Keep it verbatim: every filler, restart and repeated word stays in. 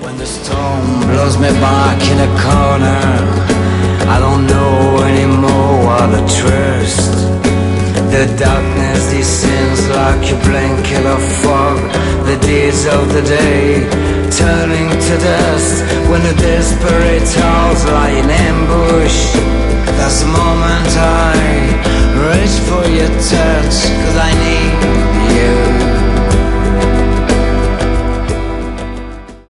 When the storm blows me back in a corner, I don't know anymore what to trust. The darkness descends like a blanket of fog. The days of the day turning to dust. When the desperate hour